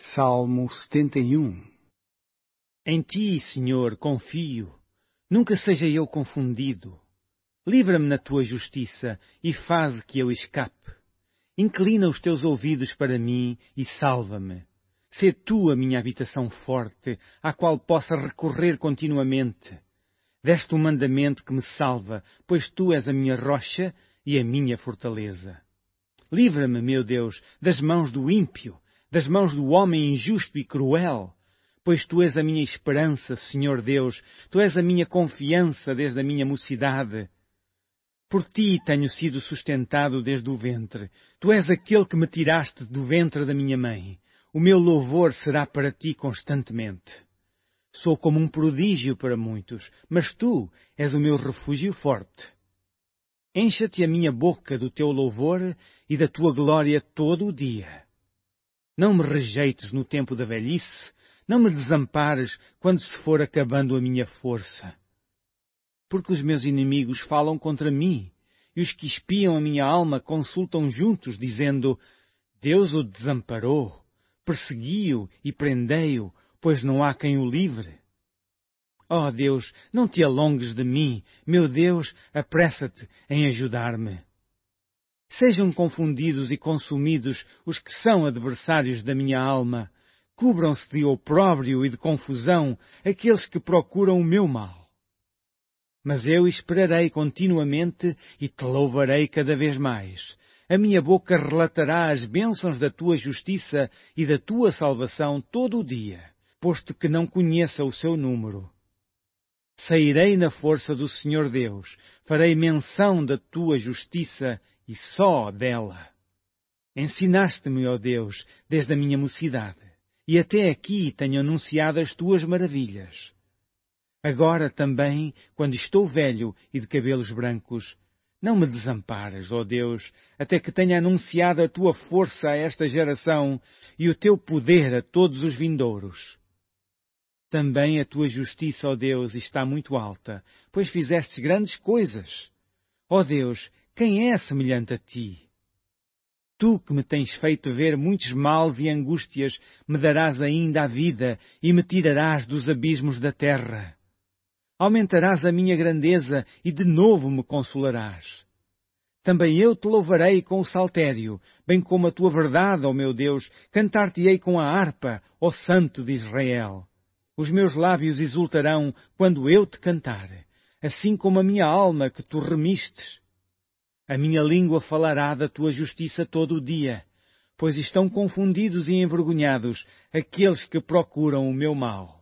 Salmo 71. Em ti, Senhor, confio. Nunca seja eu confundido. Livra-me na tua justiça e faze que eu escape. Inclina os teus ouvidos para mim e salva-me. Sê tu a minha habitação forte, à qual possa recorrer continuamente. Deste um mandamento que me salva, pois tu és a minha rocha e a minha fortaleza. Livra-me, meu Deus, das mãos do ímpio, das mãos do homem injusto e cruel, pois tu és a minha esperança, Senhor Deus, tu és a minha confiança desde a minha mocidade. Por ti tenho sido sustentado desde o ventre, tu és aquele que me tiraste do ventre da minha mãe. O meu louvor será para ti constantemente. Sou como um prodígio para muitos, mas tu és o meu refúgio forte. Encha-te a minha boca do teu louvor e da tua glória todo o dia. Não me rejeites no tempo da velhice, não me desampares quando se for acabando a minha força. Porque os meus inimigos falam contra mim, e os que espiam a minha alma consultam juntos, dizendo: Deus o desamparou, persegui-o e prendei-o, pois não há quem o livre. Ó Deus, não te alongues de mim, meu Deus, apressa-te em ajudar-me. Sejam confundidos e consumidos os que são adversários da minha alma. Cubram-se de opróbrio e de confusão aqueles que procuram o meu mal. Mas eu esperarei continuamente e te louvarei cada vez mais. A minha boca relatará as bênçãos da tua justiça e da tua salvação todo o dia, posto que não conheça o seu número. Sairei na força do Senhor Deus, farei menção da tua justiça e só dela. Ensinaste-me, ó Deus, desde a minha mocidade, e até aqui tenho anunciado as tuas maravilhas. Agora também, quando estou velho e de cabelos brancos, não me desampares, ó Deus, até que tenha anunciado a tua força a esta geração e o teu poder a todos os vindouros. Também a tua justiça, ó Deus, está muito alta, pois fizestes grandes coisas. Ó Deus, quem é semelhante a ti? Tu que me tens feito ver muitos males e angústias, me darás ainda a vida e me tirarás dos abismos da terra. Aumentarás a minha grandeza e de novo me consolarás. Também eu te louvarei com o saltério, bem como a tua verdade, ó meu Deus, cantar-te-ei com a harpa, ó Santo de Israel. Os meus lábios exultarão quando eu te cantar, assim como a minha alma que tu remistes. A minha língua falará da tua justiça todo o dia, pois estão confundidos e envergonhados aqueles que procuram o meu mal.